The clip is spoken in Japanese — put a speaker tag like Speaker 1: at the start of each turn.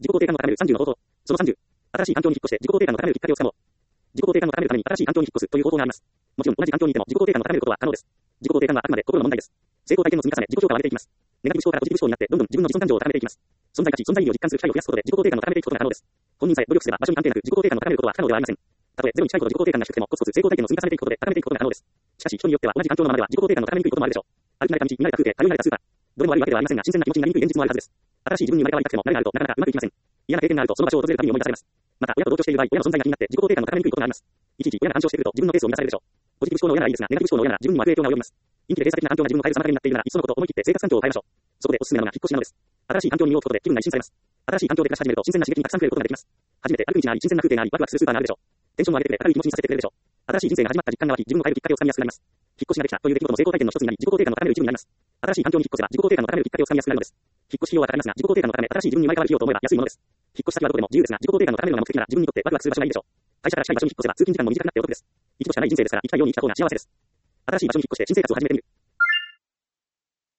Speaker 1: 自己肯定感を高める30の方法。その30。新しい環境に引っ越して自己肯定感を高めるきっかけをつかもう。自己肯定感を高めるために新しい環境に引っ越すという方法があります。もちろん同じ環境にいても自己肯定感を高めることは可能です。自己肯定感はあくまで心の問題です。成功体験の積み重ね、自己評価を上げていきます。ネガティブ思考からポジティブ思考になって、どんどん自分の自尊感情を高めていきます。存在価値、存在意義を実感する機会を増やすことで自己肯定感を高めていくことが可能です。本人さえ努力すれば場所に関係なく自己肯定感を高めることは可能ではありません。たとえゼロに近いほど自己肯定感が低くてもコツコツ成功体験を積み重ねていくことで高めていくことが可能です。しかし人によっては同じ環境のままでは自己肯定感を高めにくいこともあるでしょう。歩き慣れた道、見慣れた風景、通い慣れたスーパー。どれも悪いわけではありませんが、新鮮な気持ちになりにくい現実もあるはずです。新しい自分に生まれ変わりたくても慣れがあるとなかなかうまくいきません。嫌な経験があるとその場所を訪れるたびに思い出されます。また親と同居している場合、親の存在が気になって自己肯定感を高めにくいことがあります。いちいち親が干渉してくると自分のペースを乱されるでしょう。ポジティブ思考の親ならいいですが、ネガティブ思考の親なら自分にも悪影響が及びます。陰気で閉鎖的な環境が自分を変える妨げになっているなら、いっそのこと思い切って生活環境を変えましょう。そこでおすすめなのが引っ越しなのです。新しい環境に身を置くことで気分が一新されます。新しい環境で暮らし始めると新鮮な刺激にたくさん触れることができます。初めて歩く道があり、新鮮な風景があり、ワクワクするスーパーがあるでしょう。テンションを上げてくれ、明るい気持ちにさせてくれるでしょう。新しい人生が始まった実感が湧き、自分を変えるきっかけをつかみやすくなります。引っ越しができたという出来事も成功体験の一つになり、自己肯定感を高める一部になります。新しい環境に引っ越せば自己肯定感を高めるきっかけをつかみやすくなるのです。引っ越し費用はかかりますが、自己肯定感のため新しい自分に生まれ変わる費用と思えば安いものです。引っ越し先はどこでも自由ですが、自己肯定感の高めるのが目的なら自分にとってワクワクする場所がいいでしょう。会社から近い場所に引っ越せば通勤時間も短くなってお得です。一度しかない人生ですから、行きたいように行った方が幸せです。新しい場所に引っ越して新生活を始めてみる。